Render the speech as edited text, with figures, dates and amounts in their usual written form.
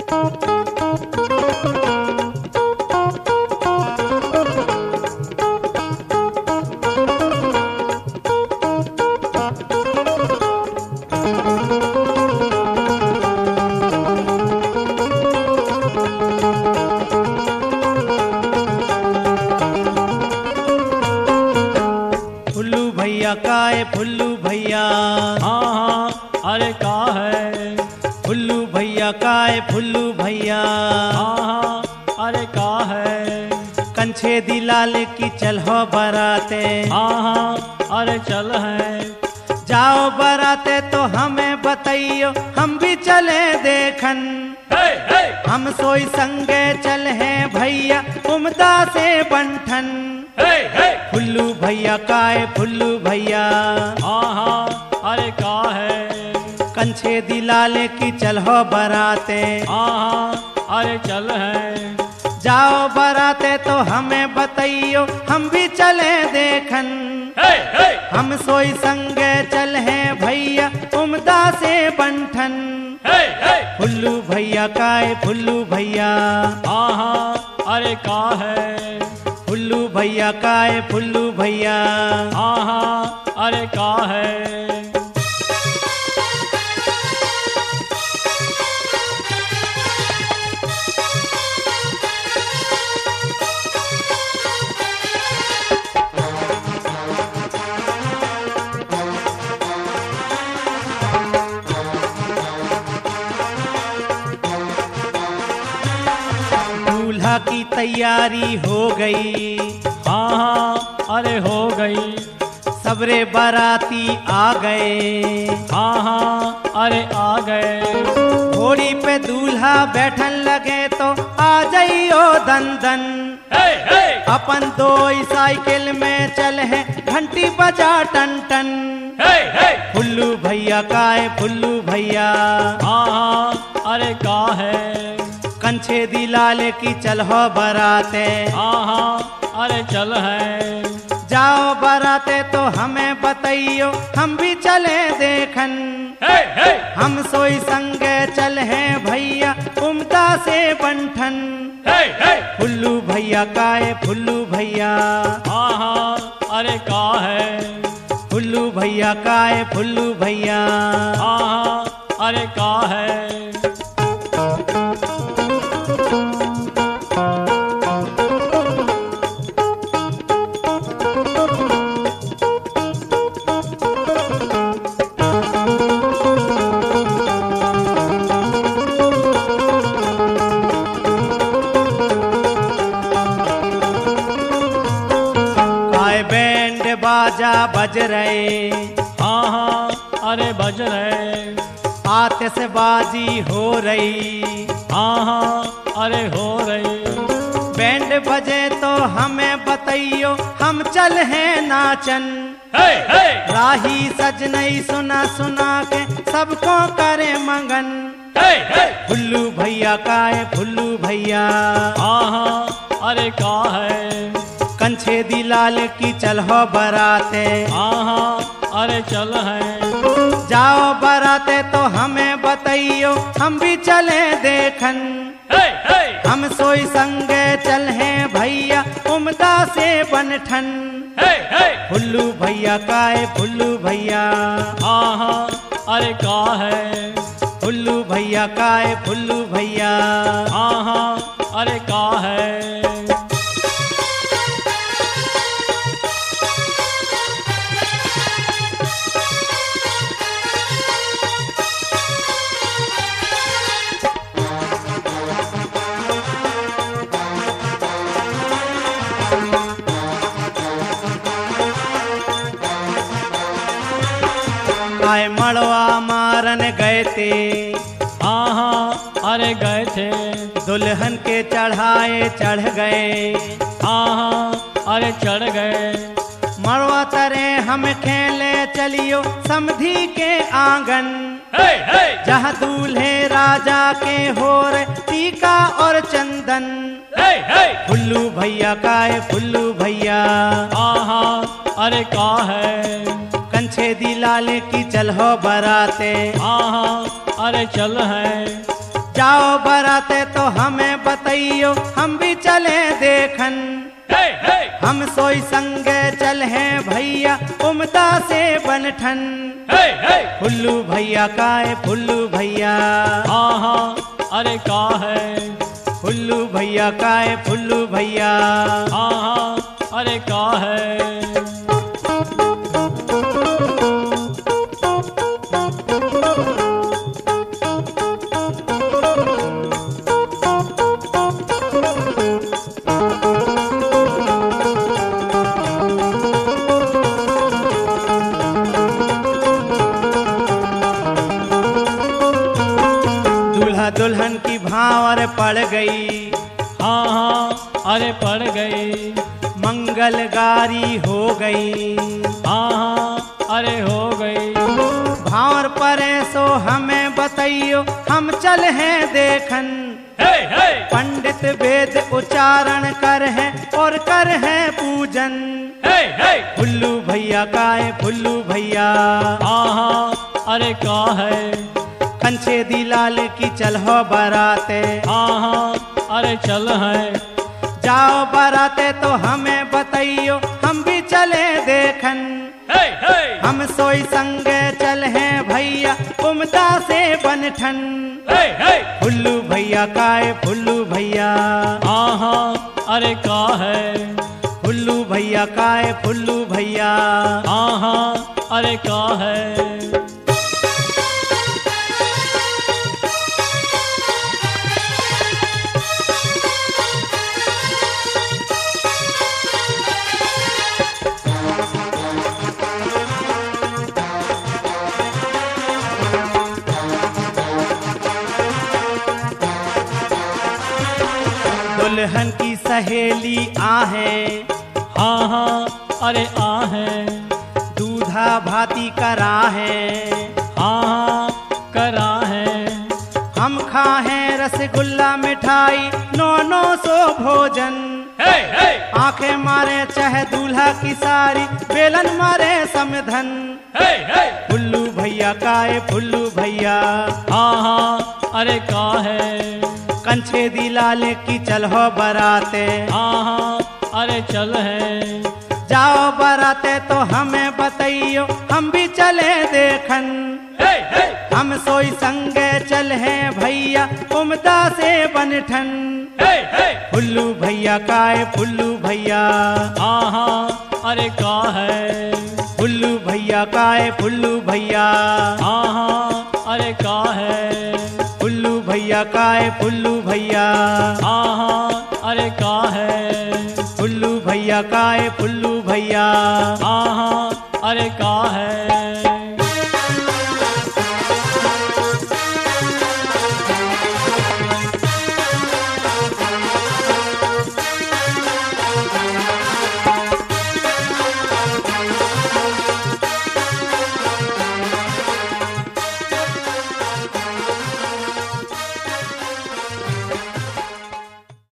काय फुल्लू भैया, हाँ हाँ अरे का है फुल्लू भैया काय फुल्लू भैया, हाँ हाँ अरे का है कंछे दिलाल की चलो बराते, हाँ हाँ अरे चल है जाओ बराते तो हमें बताइयो हम भी चले देखन, हम सोई संगे चल हैं भैया उमदा से बंठन, फुल्लू भैया काय फुल्लू भैया, हाँ हाँ अरे का है कंछे दिलाले की चलो बराते, हाँ हाँ अरे चल है जाओ बराते तो हमें बताइयो हम भी चले देखन, हम सोई संगे चल हैं भैया उमदा से बंठन, फुल्लू भैया काय फुल्लू भैया, हाँ हाँ अरे का है फुल्लू भैया काय फुल्लू भैया, हाँ हाँ अरे का है दूल्हा की तैयारी हो गई, हाँ हाँ अरे हो गई सबरे बाराती आ गए, हाँ हाँ अरे आ गए घोड़ी पे दूल्हा बैठन लगे तो आ जाइयो दन दन, अपन दो साइकिल में चल है घंटी बजा टन टन, फुल्लू भैया काय फुल्लू भैया, हाँ हाँ अरे का है कंछे दिलाले की चलो बराते, हाँ हाँ अरे चल है जाओ बराते तो हमें बताइयो हम भी चले देखन, हम सोई संगे चल हैं भैया उमदा से बंठन, फुल्लू भैया काय फुल्लू भैया, हाँ हाँ अरे का है फुल्लू भैया काय फुल्लू भैया, हाँ हाँ अरे का है बाजा बज रहे, हाँ हाँ अरे बज रहे आतिशबाजी हो रही, हाँ हाँ अरे हो रही बैंड बजे तो हमें बताइयो हम चल हैं नाचन, राही सजनई सुना सुना के सबको करे मंगन, फुल्लू भैया काय फुल्लू भैया, हाँ हाँ अरे का है कंछे दिलाल की चलो बराते, हाँ हाँ अरे चल है जाओ बराते तो हमें बताइयो हम भी चले देखन, हम सोई संगे चल हैं भैया उमदा से बनठन, फुल्लू भैया काय फुल्लू भैया, हाँ हाँ अरे का है फुल्लू भैया काय फुल्लू भैया, हाँ हाँ अरे का है आए मड़वा मारन गए थे, हाँ हाँ अरे गए थे दुल्हन के चढ़ाए चढ़ गए, हाँ हाँ अरे चढ़ गए मड़वा तरे हम खेले चलियो समधी के आंगन, जहाँ दूल्हे राजा के हो रे टीका और चंदन, फुल्लू भैया काय फुल्लू भैया, हाँ हाँ अरे का है कंछे दिलाले की चलो बराते, हाँ हाँ अरे चल है जाओ बराते तो हमें बताइयो हम भी चले देखन। हम सोई संगे चल हैं भैया उमदा से बनठन। फुल्लू भैया काए फुल्लू भैया, हाँ हाँ अरे का है। फुल्लू भैया काए फुल्लू भैया, हाँ हाँ अरे का है। दुल्हन की भावर पड़ गई, हाँ हाँ अरे पड़ गई। मंगल गारी हो गई, हाँ हाँ अरे हो गई। भावर परे सो हमें बताइयो हम चल हैं देखन। पंडित वेद उच्चारण कर हैं और कर हैं पूजन। फुल्लू भैया काए फुल्लू भैया, हाँ हाँ अरे का है। कंछे दी लाल की चलहो बराते, हाँ हाँ अरे चल है। जाओ बराते तो हमें बताइयो हम भी चले देखन। हम सोई संगे चल हैं भैया उमदा से बनठन। फुल्लू भैया काए फुल्लू भैया, हाँ हाँ अरे का है। फुल्लू भैया काए फुल्लू भैया, हाँ हाँ अरे का है। दुल्हन की सहेली आहे, हाँ हाँ अरे आहे। दूधा भाती करा है, हाँ हाँ करा है। हम खाहें रसगुल्ला मिठाई 900 भोजन। आंखें मारे चाहे दूल्हा की सारी बेलन मारे समधन। फुल्लू भैया काए फुल्लू भैया, हाँ हाँ अरे का है। कंछे दी लाल की चलहो बराते, हाँ हाँ अरे चल है। जाओ बराते तो हमें बताइयो हम भी चले देखन। हम सोई संगे चल हैं भैया उमदा से बनठन। फुल्लू भैया काए फुल्लू भैया, हाँ हाँ अरे का है। फुल्लू भैया काए फुल्लू भैया, हाँ हाँ अरे का है। फुल्लू भैया काए फुल्लू भैया, हाँ हाँ अरे का है। फुल्लू भैया काए फुल्लू भैया, हाँ हाँ अरे का है।